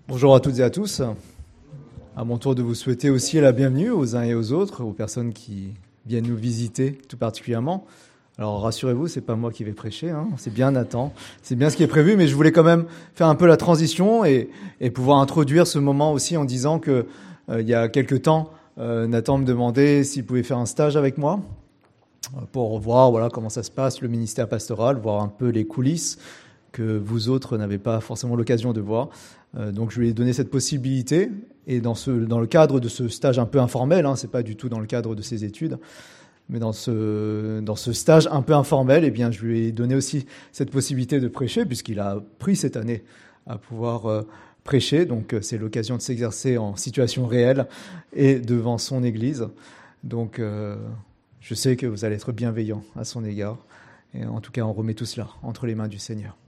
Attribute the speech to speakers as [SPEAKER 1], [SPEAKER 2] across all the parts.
[SPEAKER 1] Bonjour à toutes et à tous. À mon tour de vous souhaiter aussi la bienvenue aux uns et aux autres, aux personnes qui viennent nous visiter tout particulièrement. Alors rassurez-vous, c'est pas moi qui vais prêcher, hein, c'est bien Nathan, c'est bien ce qui est prévu, mais je voulais quand même faire un peu la transition et pouvoir introduire ce moment aussi en disant que il y a quelques temps, Nathan me demandait s'il pouvait faire un stage avec moi pour voir voilà comment ça se passe, le ministère pastoral, voir un peu les coulisses que vous autres n'avez pas forcément l'occasion de voir. Donc je lui ai donné cette possibilité, et dans le cadre de ce stage un peu informel, hein, c'est pas du tout dans le cadre de ses études, mais dans ce stage un peu informel, eh bien je lui ai donné aussi cette possibilité de prêcher, puisqu'il a appris cette année à pouvoir prêcher. Donc c'est l'occasion de s'exercer en situation réelle et devant son Église. Donc je sais que vous allez être bienveillants à son égard. Et en tout cas, on remet tout cela entre les mains du Seigneur.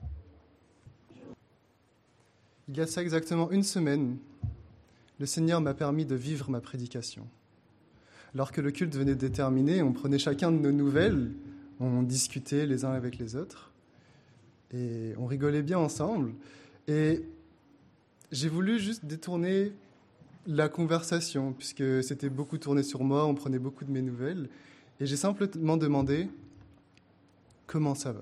[SPEAKER 2] Il y a ça exactement une semaine, le Seigneur m'a permis de vivre ma prédication. Alors que le culte venait de terminer, on prenait chacun de nos nouvelles, on discutait les uns avec les autres, et on rigolait bien ensemble. Et j'ai voulu juste détourner la conversation, puisque c'était beaucoup tourné sur moi, on prenait beaucoup de mes nouvelles, et j'ai simplement demandé « Comment ça va ?»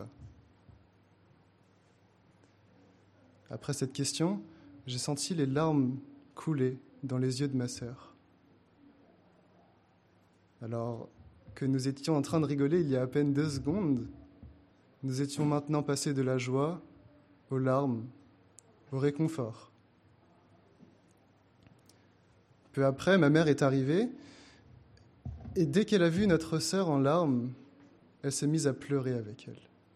[SPEAKER 2] Après cette question, j'ai senti les larmes couler dans les yeux de ma sœur. Alors que nous étions en train de rigoler il y a à peine 2 secondes, nous étions maintenant passés de la joie aux larmes, au réconfort. Peu après, ma mère est arrivée, et dès qu'elle a vu notre sœur en larmes, elle s'est mise à pleurer avec elle.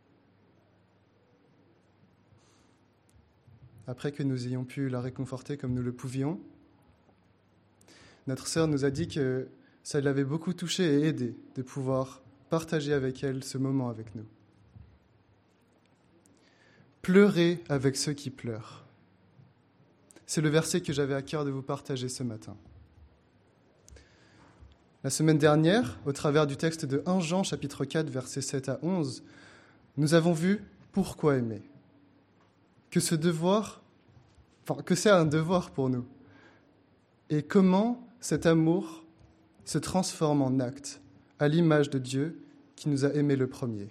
[SPEAKER 2] Après que nous ayons pu la réconforter comme nous le pouvions, notre sœur nous a dit que ça l'avait beaucoup touchée et aidée de pouvoir partager avec elle ce moment avec nous. Pleurez avec ceux qui pleurent. C'est le verset que j'avais à cœur de vous partager ce matin. La semaine dernière, au travers du texte de 1 Jean, chapitre 4, versets 7 à 11, nous avons vu pourquoi aimer. Que c'est un devoir pour nous. Et comment cet amour se transforme en acte, à l'image de Dieu qui nous a aimés le premier.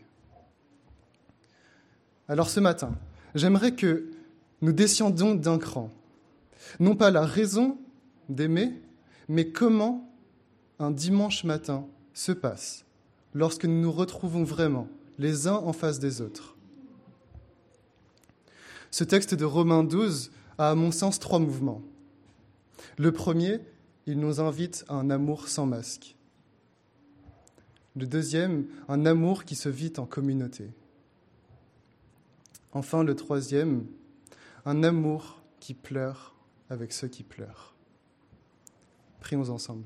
[SPEAKER 2] Alors ce matin, j'aimerais que nous descendions d'un cran. Non pas la raison d'aimer, mais comment un dimanche matin se passe lorsque nous nous retrouvons vraiment les uns en face des autres. Ce texte de Romains 12 a, à mon sens, 3 mouvements. Le premier, il nous invite à un amour sans masque. Le deuxième, un amour qui se vit en communauté. Enfin, le troisième, un amour qui pleure avec ceux qui pleurent. Prions ensemble.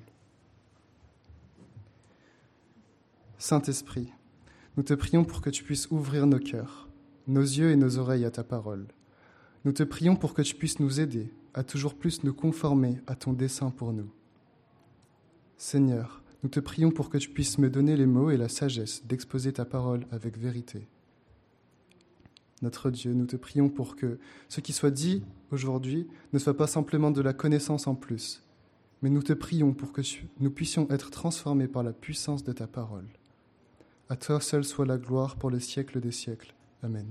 [SPEAKER 2] Saint-Esprit, nous te prions pour que tu puisses ouvrir nos cœurs, nos yeux et nos oreilles à ta parole. Nous te prions pour que tu puisses nous aider à toujours plus nous conformer à ton dessein pour nous. Seigneur, nous te prions pour que tu puisses me donner les mots et la sagesse d'exposer ta parole avec vérité. Notre Dieu, nous te prions pour que ce qui soit dit aujourd'hui ne soit pas simplement de la connaissance en plus, mais nous te prions pour que nous puissions être transformés par la puissance de ta parole. À toi seul soit la gloire pour les siècles des siècles. Amen.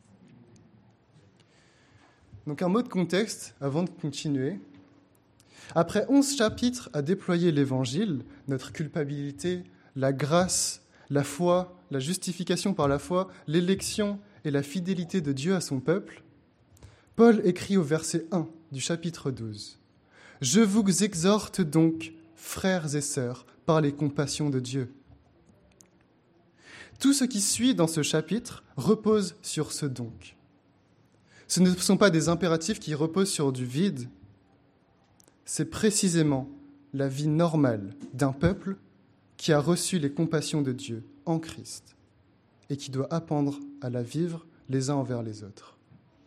[SPEAKER 2] Donc un mot de contexte avant de continuer. Après 11 chapitres à déployer l'Évangile, notre culpabilité, la grâce, la foi, la justification par la foi, l'élection et la fidélité de Dieu à son peuple, Paul écrit au verset 1 du chapitre 12 « Je vous exhorte donc, frères et sœurs, par les compassions de Dieu. » Tout ce qui suit dans ce chapitre repose sur ce « donc ». Ce ne sont pas des impératifs qui reposent sur du vide, c'est précisément la vie normale d'un peuple qui a reçu les compassions de Dieu en Christ et qui doit apprendre à la vivre les uns envers les autres.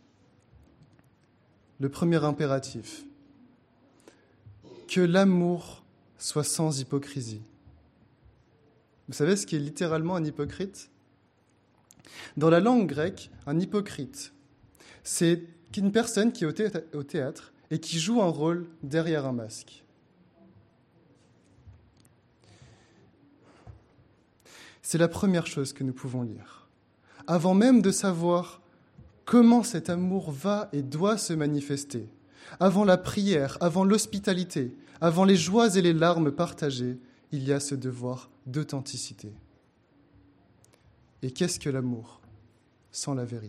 [SPEAKER 2] Le premier impératif, que l'amour soit sans hypocrisie. Vous savez ce qui est littéralement un hypocrite ? Dans la langue grecque, un hypocrite, c'est une personne qui est au théâtre et qui joue un rôle derrière un masque. C'est la première chose que nous pouvons lire. Avant même de savoir comment cet amour va et doit se manifester, avant la prière, avant l'hospitalité, avant les joies et les larmes partagées, il y a ce devoir d'authenticité. Et qu'est-ce que l'amour sans la vérité ?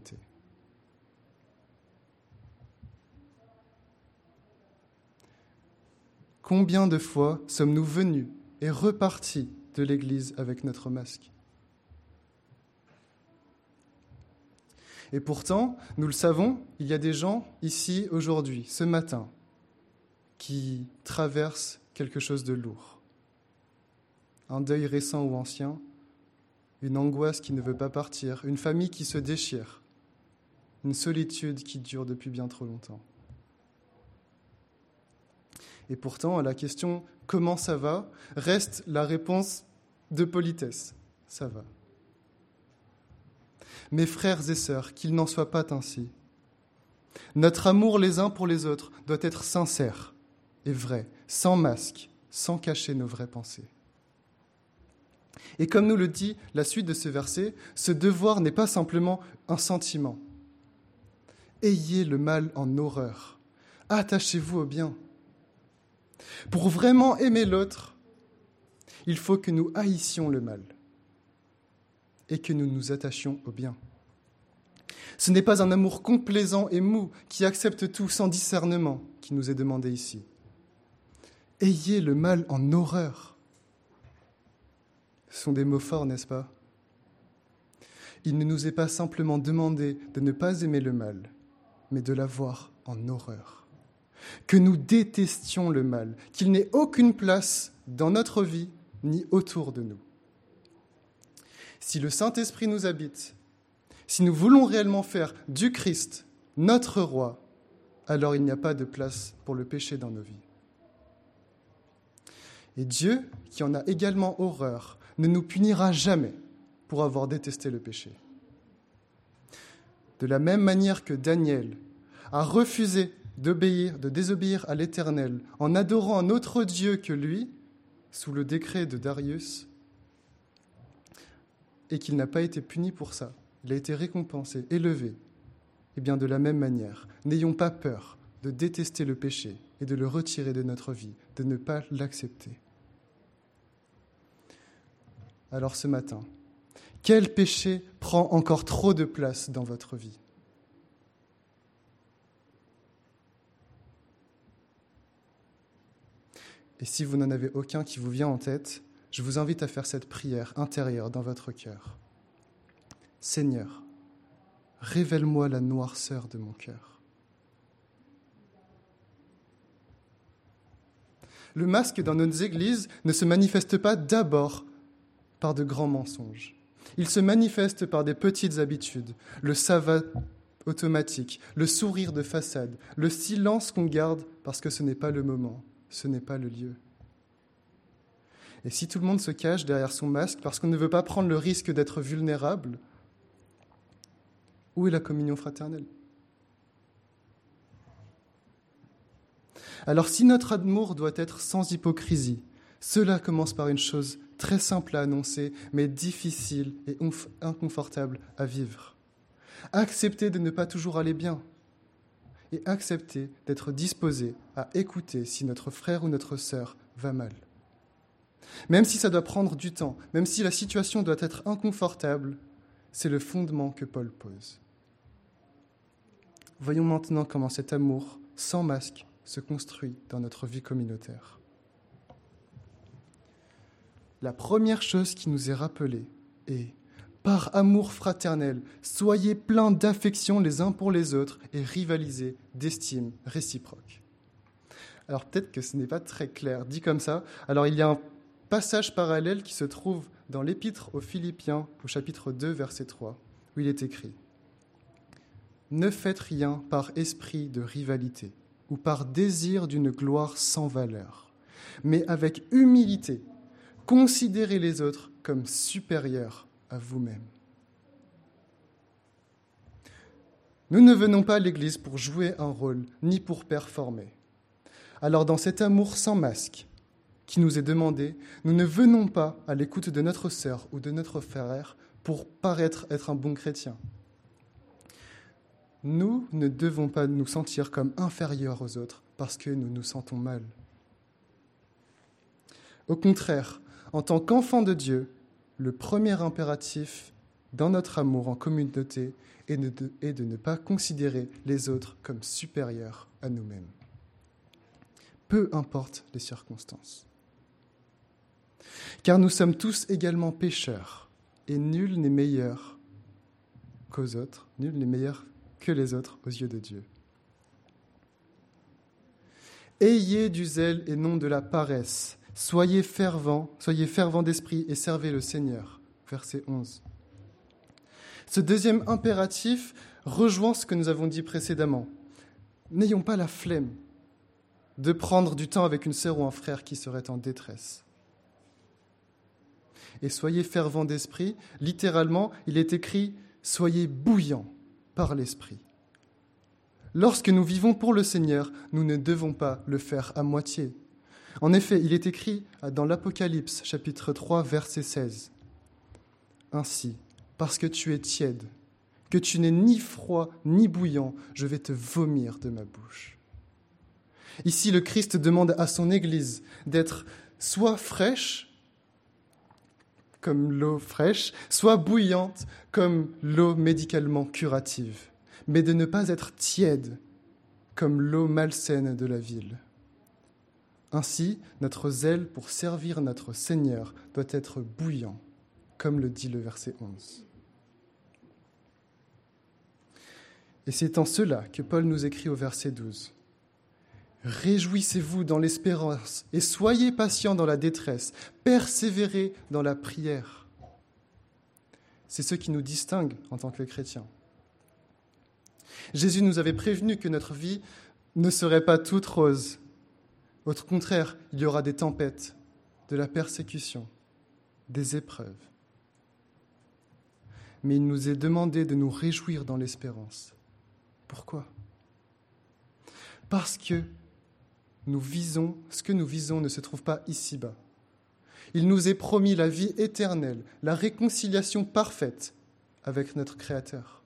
[SPEAKER 2] Combien de fois sommes-nous venus et repartis de l'Église avec notre masque ? Et pourtant, nous le savons, il y a des gens ici aujourd'hui, ce matin, qui traversent quelque chose de lourd. Un deuil récent ou ancien, une angoisse qui ne veut pas partir, une famille qui se déchire, une solitude qui dure depuis bien trop longtemps. Et pourtant, à la question « comment ça va ?» reste la réponse de politesse « ça va ». Mes frères et sœurs, qu'il n'en soit pas ainsi. Notre amour les uns pour les autres doit être sincère et vrai, sans masque, sans cacher nos vraies pensées. Et comme nous le dit la suite de ce verset, ce devoir n'est pas simplement un sentiment. Ayez le mal en horreur, attachez-vous au bien. Pour vraiment aimer l'autre, il faut que nous haïssions le mal et que nous nous attachions au bien. Ce n'est pas un amour complaisant et mou qui accepte tout sans discernement qui nous est demandé ici. Ayez le mal en horreur. Ce sont des mots forts, n'est-ce pas ? Il ne nous est pas simplement demandé de ne pas aimer le mal, mais de l'avoir en horreur. Que nous détestions le mal, qu'il n'ait aucune place dans notre vie ni autour de nous. Si le Saint-Esprit nous habite, si nous voulons réellement faire du Christ notre roi, alors il n'y a pas de place pour le péché dans nos vies. Et Dieu, qui en a également horreur, ne nous punira jamais pour avoir détesté le péché. De la même manière que Daniel a refusé de désobéir à l'Éternel en adorant un autre Dieu que lui, sous le décret de Darius, et qu'il n'a pas été puni pour ça, il a été récompensé, élevé. Et bien de la même manière, n'ayons pas peur de détester le péché et de le retirer de notre vie, de ne pas l'accepter. Alors ce matin, quel péché prend encore trop de place dans votre vie ? Et si vous n'en avez aucun qui vous vient en tête, je vous invite à faire cette prière intérieure dans votre cœur. Seigneur, révèle-moi la noirceur de mon cœur. Le masque dans nos églises ne se manifeste pas d'abord par de grands mensonges. Il se manifeste par des petites habitudes, le ça va automatique, le sourire de façade, le silence qu'on garde parce que ce n'est pas le moment, ce n'est pas le lieu. Et si tout le monde se cache derrière son masque parce qu'on ne veut pas prendre le risque d'être vulnérable, où est la communion fraternelle ? Alors si notre amour doit être sans hypocrisie, cela commence par une chose très simple à annoncer, mais difficile et inconfortable à vivre. Accepter de ne pas toujours aller bien et accepter d'être disposé à écouter si notre frère ou notre sœur va mal. Même si ça doit prendre du temps, même si la situation doit être inconfortable, c'est le fondement que Paul pose. Voyons maintenant comment cet amour, sans masque, se construit dans notre vie communautaire. La première chose qui nous est rappelée est « Par amour fraternel, soyez pleins d'affection les uns pour les autres et rivalisez d'estime réciproque. » Alors peut-être que ce n'est pas très clair dit comme ça. Alors il y a un passage parallèle qui se trouve dans l'Épître aux Philippiens, au chapitre 2, verset 3, où il est écrit « Ne faites rien par esprit de rivalité ou par désir d'une gloire sans valeur, mais avec humilité, considérez les autres comme supérieurs à vous-même. » Nous ne venons pas à l'Église pour jouer un rôle, ni pour performer. Alors dans cet amour sans masque qui nous est demandé, nous ne venons pas à l'écoute de notre sœur ou de notre frère pour paraître être un bon chrétien. Nous ne devons pas nous sentir comme inférieurs aux autres parce que nous nous sentons mal. Au contraire, en tant qu'enfants de Dieu, le premier impératif dans notre amour en communauté est de ne pas considérer les autres comme supérieurs à nous-mêmes. Peu importe les circonstances. Car nous sommes tous également pécheurs, et nul n'est meilleur qu'aux autres, nul n'est meilleur que les autres aux yeux de Dieu. Ayez du zèle et non de la paresse. Soyez fervents d'esprit et servez le Seigneur. Verset 11. Ce deuxième impératif rejoint ce que nous avons dit précédemment. N'ayons pas la flemme de prendre du temps avec une sœur ou un frère qui serait en détresse. Et soyez fervents d'esprit, littéralement, il est écrit « soyez bouillants par l'esprit ». Lorsque nous vivons pour le Seigneur, nous ne devons pas le faire à moitié. En effet, il est écrit dans l'Apocalypse, chapitre 3, verset 16. « Ainsi, parce que tu es tiède, que tu n'es ni froid ni bouillant, je vais te vomir de ma bouche. » Ici, le Christ demande à son Église d'être soit fraîche, comme l'eau fraîche, soit bouillante, comme l'eau médicalement curative, mais de ne pas être tiède, comme l'eau malsaine de la ville. Ainsi, notre zèle pour servir notre Seigneur doit être bouillant, comme le dit le verset 11. Et c'est en cela que Paul nous écrit au verset 12. « Réjouissez-vous dans l'espérance et soyez patients dans la détresse, persévérez dans la prière. » C'est ce qui nous distingue en tant que chrétiens. Jésus nous avait prévenu que notre vie ne serait pas toute rose. Au contraire, il y aura des tempêtes, de la persécution, des épreuves. Mais il nous est demandé de nous réjouir dans l'espérance. Pourquoi ? Parce que ce que nous visons ne se trouve pas ici-bas. Il nous est promis la vie éternelle, la réconciliation parfaite avec notre Créateur.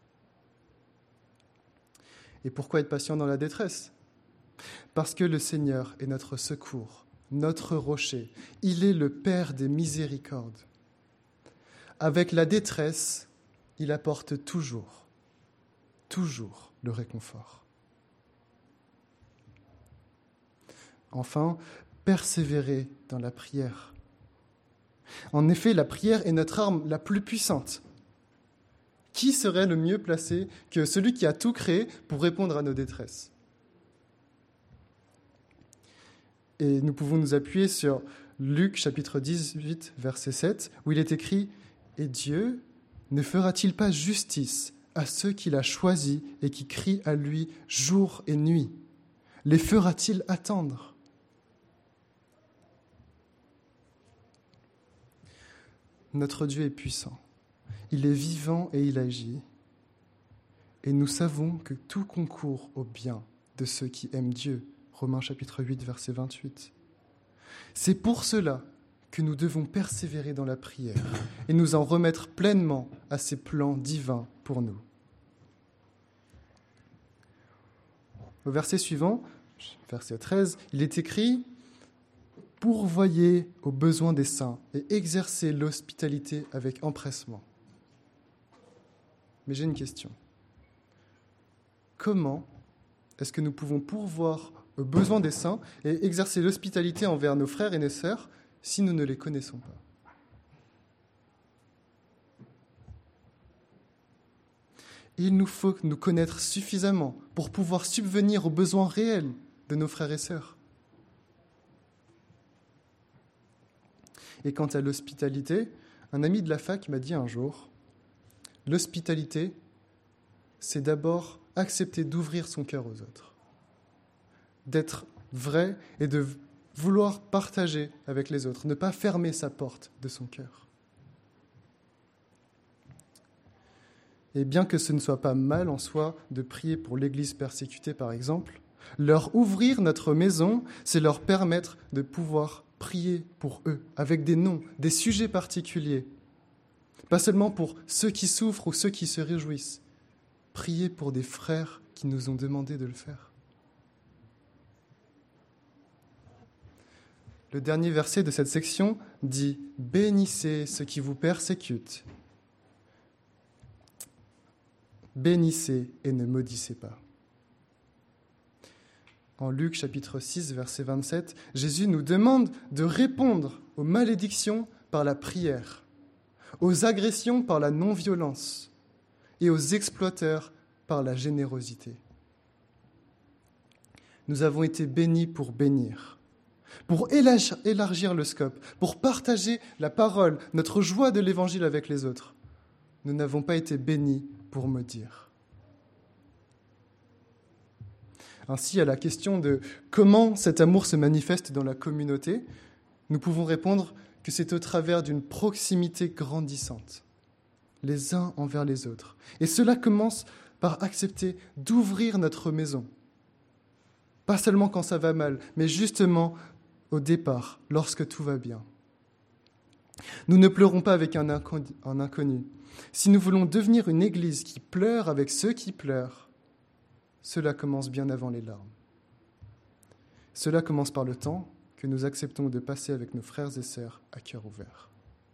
[SPEAKER 2] Et pourquoi être patient dans la détresse ? Parce que le Seigneur est notre secours, notre rocher. Il est le Père des miséricordes. Avec la détresse, il apporte toujours le réconfort. Enfin, persévérer dans la prière. En effet, la prière est notre arme la plus puissante. Qui serait le mieux placé que celui qui a tout créé pour répondre à nos détresses ? Et nous pouvons nous appuyer sur Luc chapitre 18, verset 7, où il est écrit « Et Dieu ne fera-t-il pas justice à ceux qu'il a choisis et qui crient à lui jour et nuit ? Les fera-t-il attendre ?» Notre Dieu est puissant, il est vivant et il agit. Et nous savons que tout concourt au bien de ceux qui aiment Dieu. Romains chapitre 8, verset 28. C'est pour cela que nous devons persévérer dans la prière et nous en remettre pleinement à ses plans divins pour nous. Au verset suivant, verset 13, il est écrit « Pourvoyez aux besoins des saints et exercez l'hospitalité avec empressement. » Mais j'ai une question. Comment est-ce que nous pouvons pourvoir aux besoins des saints et exercer l'hospitalité envers nos frères et nos sœurs si nous ne les connaissons pas ? Il nous faut nous connaître suffisamment pour pouvoir subvenir aux besoins réels de nos frères et sœurs. Et quant à l'hospitalité, un ami de la fac m'a dit un jour, l'hospitalité, c'est d'abord accepter d'ouvrir son cœur aux autres, d'être vrai et de vouloir partager avec les autres, ne pas fermer sa porte de son cœur. Et bien que ce ne soit pas mal en soi de prier pour l'Église persécutée, par exemple, leur ouvrir notre maison, c'est leur permettre de pouvoir prier pour eux, avec des noms, des sujets particuliers. Pas seulement pour ceux qui souffrent ou ceux qui se réjouissent. Prier pour des frères qui nous ont demandé de le faire. Le dernier verset de cette section dit « Bénissez ceux qui vous persécutent. Bénissez et ne maudissez pas. » En Luc chapitre 6, verset 27, Jésus nous demande de répondre aux malédictions par la prière, aux agressions par la non-violence et aux exploiteurs par la générosité. Nous avons été bénis pour bénir, pour élargir le scope, pour partager la parole, notre joie de l'Évangile avec les autres. Nous n'avons pas été bénis pour maudire. Ainsi, à la question de comment cet amour se manifeste dans la communauté, nous pouvons répondre que c'est au travers d'une proximité grandissante, les uns envers les autres. Et cela commence par accepter d'ouvrir notre maison. Pas seulement quand ça va mal, mais justement au départ, lorsque tout va bien. Nous ne pleurons pas avec un inconnu. Si nous voulons devenir une église qui pleure avec ceux qui pleurent, cela commence bien avant les larmes. Cela commence par le temps que nous acceptons de passer avec nos frères et sœurs à cœur ouvert.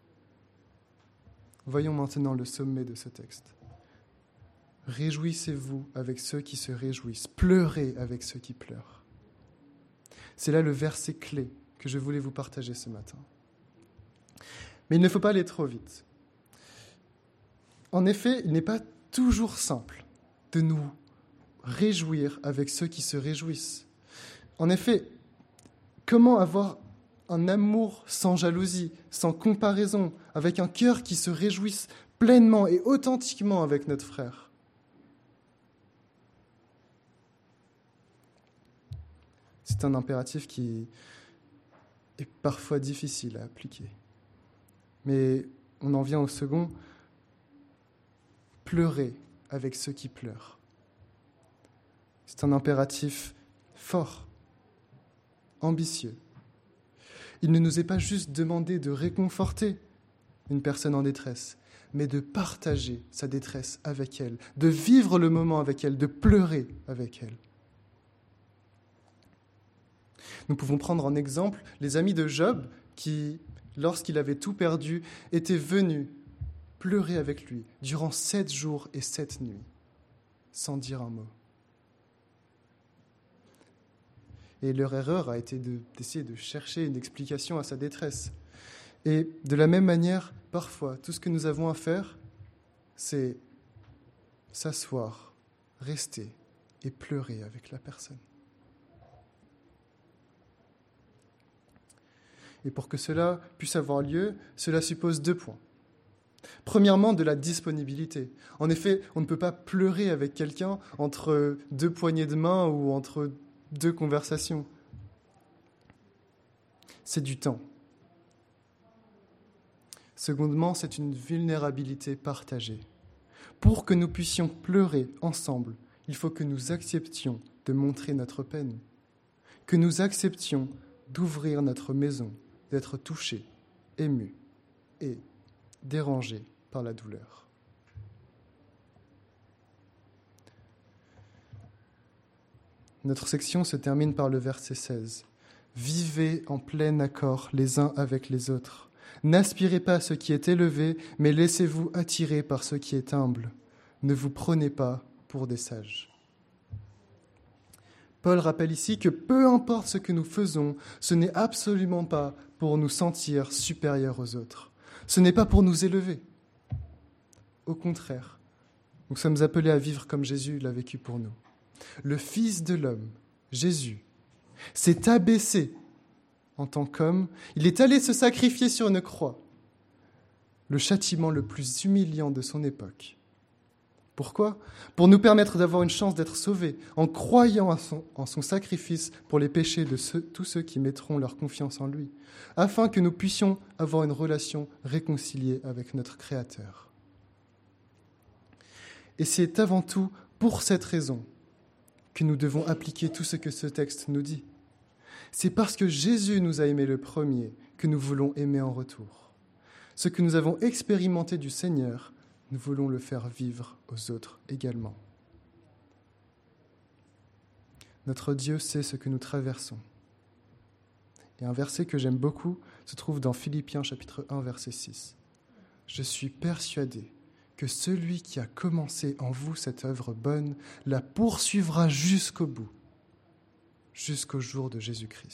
[SPEAKER 2] Voyons maintenant le sommet de ce texte. Réjouissez-vous avec ceux qui se réjouissent, pleurez avec ceux qui pleurent. C'est là le verset clé que je voulais vous partager ce matin. Mais il ne faut pas aller trop vite. En effet, il n'est pas toujours simple de nous réjouir avec ceux qui se réjouissent. En effet, comment avoir un amour sans jalousie, sans comparaison, avec un cœur qui se réjouisse pleinement et authentiquement avec notre frère ? C'est un impératif qui est parfois difficile à appliquer. Mais on en vient au second, pleurer avec ceux qui pleurent. C'est un impératif fort, ambitieux. Il ne nous est pas juste demandé de réconforter une personne en détresse, mais de partager sa détresse avec elle, de vivre le moment avec elle, de pleurer avec elle. Nous pouvons prendre en exemple les amis de Job qui, lorsqu'il avait tout perdu, étaient venus pleurer avec lui durant 7 jours et 7 nuits, sans dire un mot. Et leur erreur a été d'essayer de chercher une explication à sa détresse. Et de la même manière, parfois, tout ce que nous avons à faire, c'est s'asseoir, rester et pleurer avec la personne. Et pour que cela puisse avoir lieu, cela suppose 2 points. Premièrement, de la disponibilité. En effet, on ne peut pas pleurer avec quelqu'un entre 2 poignées de main ou entre 2 conversations. C'est du temps. Secondement, c'est une vulnérabilité partagée. Pour que nous puissions pleurer ensemble, il faut que nous acceptions de montrer notre peine, que nous acceptions d'ouvrir notre maison, d'être touchés, émus et dérangés par la douleur. Notre section se termine par le verset 16. « Vivez en plein accord les uns avec les autres. N'aspirez pas à ce qui est élevé, mais laissez-vous attirer par ce qui est humble. Ne vous prenez pas pour des sages. » Paul rappelle ici que peu importe ce que nous faisons, ce n'est absolument pas pour nous sentir supérieurs aux autres. Ce n'est pas pour nous élever. Au contraire, nous sommes appelés à vivre comme Jésus l'a vécu pour nous. Le Fils de l'homme, Jésus, s'est abaissé en tant qu'homme. Il est allé se sacrifier sur une croix, le châtiment le plus humiliant de son époque. Pourquoi ? Pour nous permettre d'avoir une chance d'être sauvés, en croyant en son sacrifice pour les péchés de tous ceux qui mettront leur confiance en lui, afin que nous puissions avoir une relation réconciliée avec notre Créateur. Et c'est avant tout pour cette raison que nous devons appliquer tout ce que ce texte nous dit. C'est parce que Jésus nous a aimés le premier que nous voulons aimer en retour. Ce que nous avons expérimenté du Seigneur, nous voulons le faire vivre aux autres également. Notre Dieu sait ce que nous traversons. Et un verset que j'aime beaucoup se trouve dans Philippiens chapitre 1, verset 6. « Je suis persuadé que celui qui a commencé en vous cette œuvre bonne la poursuivra jusqu'au bout, jusqu'au jour de Jésus-Christ. »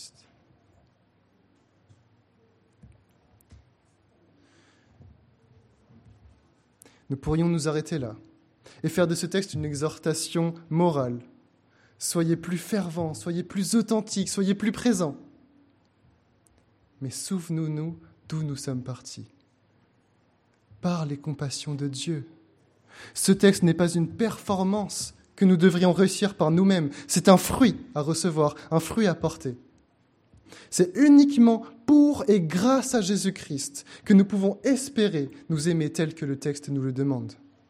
[SPEAKER 2] Nous pourrions nous arrêter là et faire de ce texte une exhortation morale. Soyez plus fervents, soyez plus authentiques, soyez plus présents. Mais souvenons-nous d'où nous sommes partis. Par les compassions de Dieu. Ce texte n'est pas une performance que nous devrions réussir par nous-mêmes. C'est un fruit à recevoir, un fruit à porter. C'est uniquement pour et grâce à Jésus-Christ que nous pouvons espérer nous aimer tel que le texte nous le demande.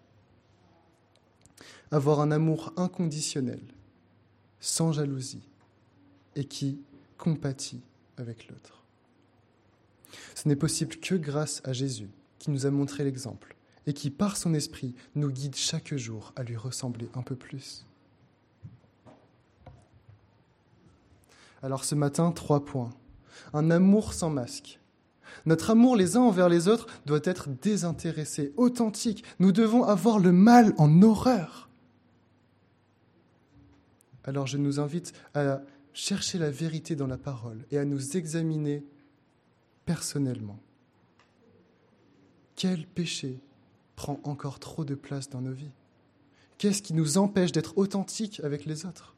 [SPEAKER 2] Avoir un amour inconditionnel, sans jalousie, et qui compatit avec l'autre. Ce n'est possible que grâce à Jésus, qui nous a montré l'exemple, et qui, par son esprit, nous guide chaque jour à lui ressembler un peu plus. Alors ce matin, 3 points. Un amour sans masque. Notre amour les uns envers les autres doit être désintéressé, authentique. Nous devons avoir le mal en horreur. Alors je nous invite à chercher la vérité dans la parole et à nous examiner personnellement. Quel péché prend encore trop de place dans nos vies? Qu'est-ce qui nous empêche d'être authentiques avec les autres?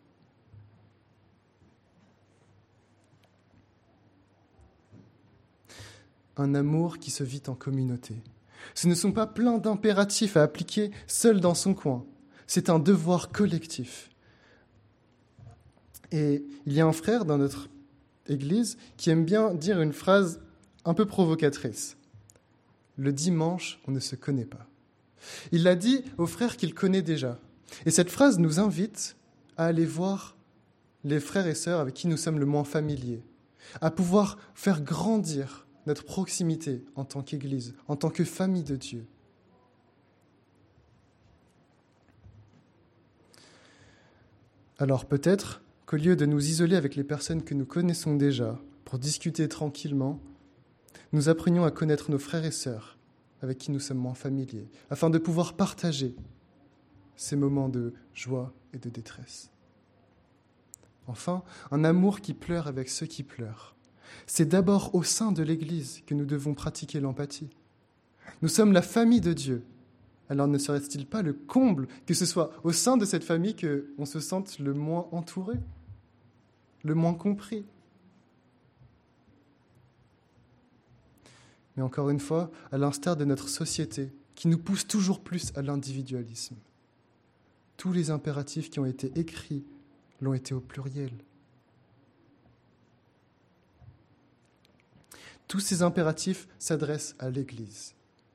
[SPEAKER 2] Un amour qui se vit en communauté. Ce ne sont pas plein d'impératifs à appliquer seul dans son coin. C'est un devoir collectif. Et il y a un frère dans notre église qui aime bien dire une phrase un peu provocatrice. Le dimanche, on ne se connaît pas. Il l'a dit au frère qu'il connaît déjà. Et cette phrase nous invite à aller voir les frères et sœurs avec qui nous sommes le moins familiers, à pouvoir faire grandir notre proximité en tant qu'Église, en tant que famille de Dieu. Alors peut-être qu'au lieu de nous isoler avec les personnes que nous connaissons déjà pour discuter tranquillement, nous apprenions à connaître nos frères et sœurs avec qui nous sommes moins familiers, afin de pouvoir partager ces moments de joie et de détresse. Enfin, un amour qui pleure avec ceux qui pleurent. C'est d'abord au sein de l'Église que nous devons pratiquer l'empathie. Nous sommes la famille de Dieu. Alors ne serait-il pas le comble que ce soit au sein de cette famille qu'on se sente le moins entouré, le moins compris? Mais encore une fois, à l'instar de notre société, qui nous pousse toujours plus à l'individualisme. Tous les impératifs qui ont été écrits l'ont été au pluriel. Tous ces impératifs s'adressent à l'Église.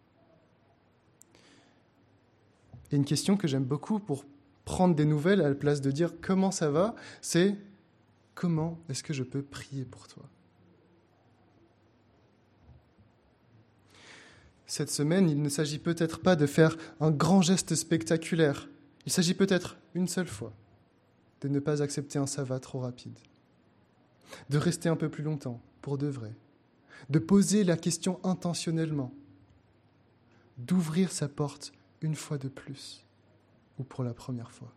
[SPEAKER 2] Et une question que j'aime beaucoup pour prendre des nouvelles à la place de dire « comment ça va ?», c'est « comment est-ce que je peux prier pour toi ?» Cette semaine, il ne s'agit peut-être pas de faire un grand geste spectaculaire. Il s'agit peut-être, une seule fois, de ne pas accepter un ça va trop rapide, de rester un peu plus longtemps, pour de vrai, de poser la question intentionnellement, d'ouvrir sa porte une fois de plus, ou pour la première fois.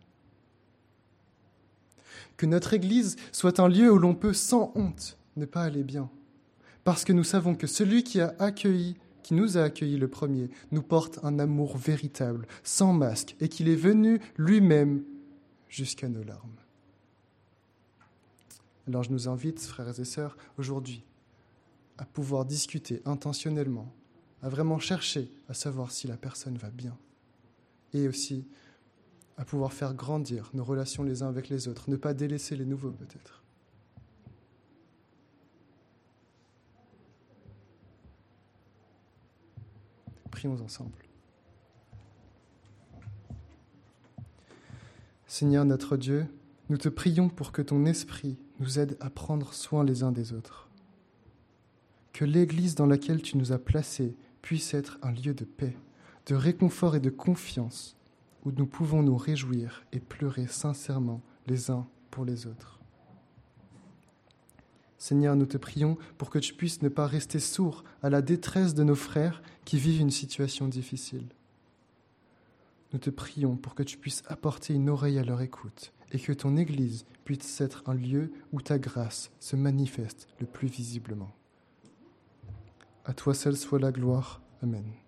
[SPEAKER 2] Que notre Église soit un lieu où l'on peut sans honte ne pas aller bien, parce que nous savons que celui qui nous a accueillis le premier, nous porte un amour véritable, sans masque, et qu'il est venu lui-même jusqu'à nos larmes. Alors je nous invite, frères et sœurs, aujourd'hui, à pouvoir discuter intentionnellement, à vraiment chercher à savoir si la personne va bien, et aussi à pouvoir faire grandir nos relations les uns avec les autres, ne pas délaisser les nouveaux peut-être. Prions ensemble. Seigneur notre Dieu, nous te prions pour que ton esprit nous aide à prendre soin les uns des autres. Que l'Église dans laquelle tu nous as placés puisse être un lieu de paix, de réconfort et de confiance, où nous pouvons nous réjouir et pleurer sincèrement les uns pour les autres. Seigneur, nous te prions pour que tu puisses ne pas rester sourd à la détresse de nos frères qui vivent une situation difficile. Nous te prions pour que tu puisses apporter une oreille à leur écoute et que ton Église puisse être un lieu où ta grâce se manifeste le plus visiblement. À toi seul soit la gloire. Amen.